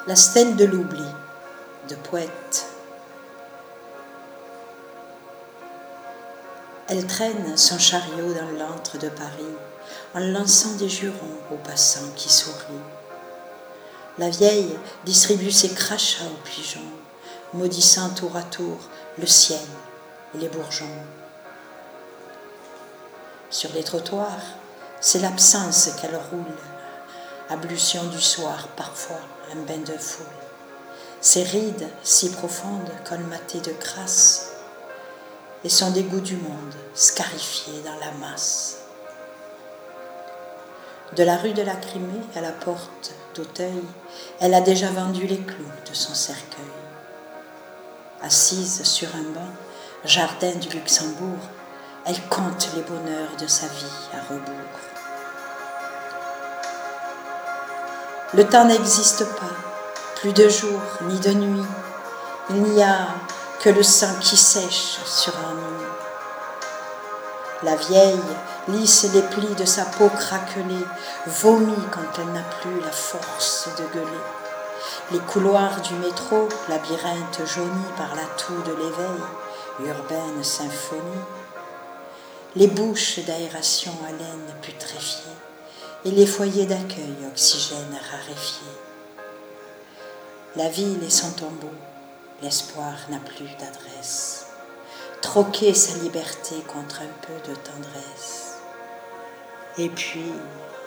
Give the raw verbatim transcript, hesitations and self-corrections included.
La stèle de l'oubli, de Poète. Elle traîne son chariot dans l'antre de Paris, en lançant des jurons aux passants qui sourient. La vieille distribue ses crachats aux pigeons, maudissant tour à tour le ciel et les bourgeons. Sur les trottoirs, c'est l'absence qu'elle roule, ablution du soir, parfois un bain de foule. Ses rides si profondes, colmatées de crasse, et son dégoût du monde, scarifié dans la masse. De la rue de la Crimée à la porte d'Auteuil, elle a déjà vendu les clous de son cercueil. Assise sur un banc, jardin du Luxembourg, elle compte les bonheurs de sa vie à rebours. Le temps n'existe pas, plus de jour ni de nuit. Il n'y a que le sang qui sèche sur l'ennui. La vieille lisse les plis de sa peau craquelée, vomit quand elle n'a plus la force de gueuler. Les couloirs du métro, labyrinthe jauni par la toux de l'éveil, urbaine symphonie. Les bouches d'aération haleine putréfiées et les foyers d'accueil oxygène raréfié. La ville est son tombeau, l'espoir n'a plus d'adresse. Troquer sa liberté contre un peu de tendresse. Et puis,